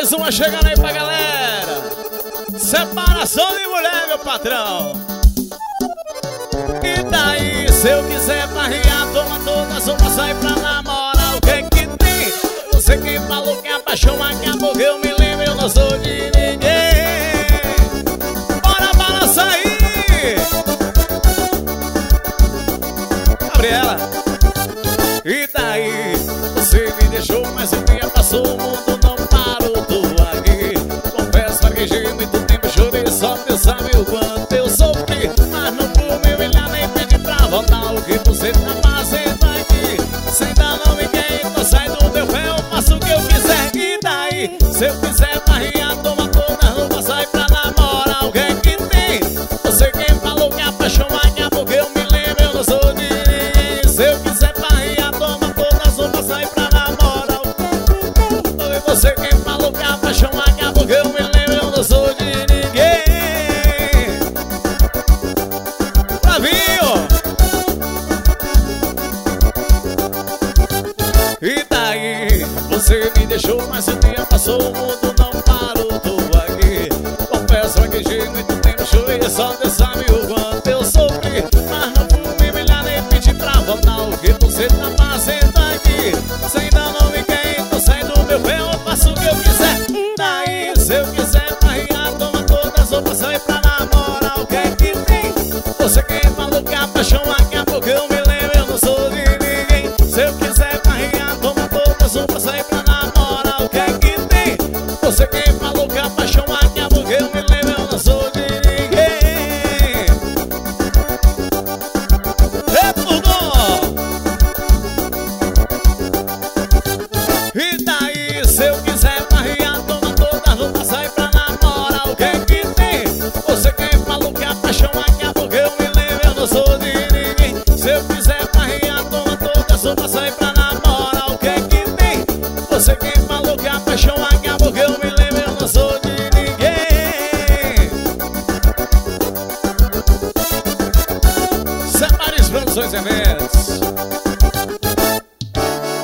Mais uma chegando aí pra galera. Separação de mulher, meu patrão. E daí, se eu quiser farrear, toma todas uma, sai pra namorar. O que é que tem? Você quem falou que a paixão acabou, que eu me lembro, eu não sou de ninguém. Bora balançar aí, Gabriela. E daí, você me deixou, mas o dia passou, o mundo não parou, tô aqui. Confesso, vaguejei muito tempo, chorei, só Deus sabe o quanto eu sofri. Mas não vou me humilhar, nem pedir pra voltar. O que você tá fazendo aqui? Cê ainda não me quer, então sai do meu pé, eu faço o que eu quiser. E daí, se eu quiser farrear, toma toda a roupa, sai pra namorar. O que é que tem? Você quem falou que a paixão acabou, que eu me lembro, eu não sou de ninguém. Se eu quiser farrear, toma todas as roupas, sai pra namorar. Foi você quem falou que a paixão acabou, que eu me lembro, eu não sou de ninguém. Bravinho! E daí, você me deixou, mas o dia passou, o mundo não parou, tô aqui. Confesso, vaguejei muito tempo, chorei, só Deus sabe o quanto eu sofri. Mas não vou me humilhar, nem pedir pra voltar. O que você tá fazendo aqui? Você ainda não me quer, então sai do meu pé, eu faço o que eu quiser. E daí, se eu quiser farrear, toma todas as roupas, sai pra namorar. O que é que tem? Você quem falou que a paixão acabou, que eu me lembro, eu não sou de ninguém. Se eu quiser farrear, toma todas as roupas, sai pra namorar. O que é que tem? Você quem falou que a paixão acabou, que eu me lembro, eu não sou de ninguém. E daí, se eu quiser farrear, toma todas as roupas, sai pra namorar. O que é que tem? Você quem falou que a paixão acabou, que eu me lembro, eu não sou de ninguém. Se eu quiser farrear, toma todas as roupas, sai pra namorar. O que é que tem? Você quem falou que a paixão acabou, que eu me lembro, eu não sou de ninguém. Separe as produções, é mesmo.